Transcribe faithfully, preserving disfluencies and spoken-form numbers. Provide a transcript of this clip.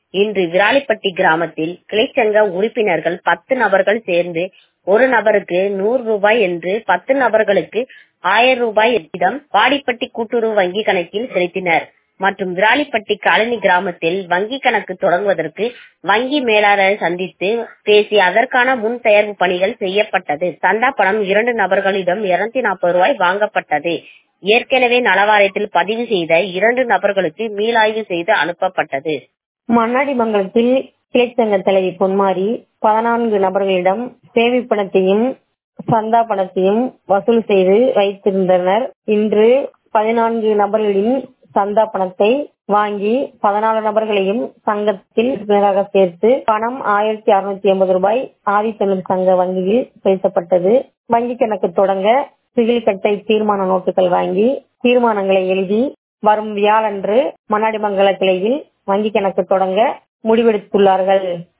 இன்று விராலிப்பட்டி கிராமத்தில் கிளைச்சங்க உறுப்பினர்கள் பத்து நபர்கள் சேர்ந்து ஒரு நபருக்கு நூறு ரூபாய் என்று பத்து நபர்களுக்கு ஆயிரம் ரூபாய் வீதம் வாடிப்பட்டி கூட்டுறவு வங்கி கணக்கில் செலுத்தினர். மற்றும் விராலிப்பட்டி காலனி கிராமத்தில் வங்கி கணக்கு தொடங்குவதற்கு வங்கி மேலாளரை சந்தித்து பேசி அதற்கான முன் தயாரிப்பு பணிகள் செய்யப்பட்டது. சந்தா பணம் இரண்டு நபர்களிடம் இருநூத்தி நாற்பது ரூபாய் வாங்கப்பட்டது. ஏற்கனவே நலவாரியத்தில் பதிவு செய்த இரண்டு நபர்களுக்கு மீளாய்வு செய்து அனுப்பப்பட்டது. மண்ணாடிமங்கலத்தில் கிளைச்சங்க தலைவி பொன்மாரி பதினான்கு நபர்களிடம் சேமிப்பு பணத்தையும் சந்தா பணத்தையும் வசூல் செய்து வைத்திருந்தனர். இன்று பதினான்கு நபர்களின் சந்தா பணத்தை வாங்கி பதினாலு நபர்களையும் சங்கத்தில் உறுப்பினராக சேர்த்து பணம் ஆயிரத்தி அறுநூத்தி எண்பது ரூபாய் ஆதித்தமிழ் சங்க வங்கியில் செலுத்தப்பட்டது. வங்கி கணக்கு தொடங்க சிகில் கட்டை தீர்மான நோட்டுகள் வாங்கி தீர்மானங்களை எழுதி வரும் வியாழன்று மண்ணாடிமங்கல கிளையில் வங்கி கணக்கு தொடங்க முடிவெடுத்துள்ளார்கள்.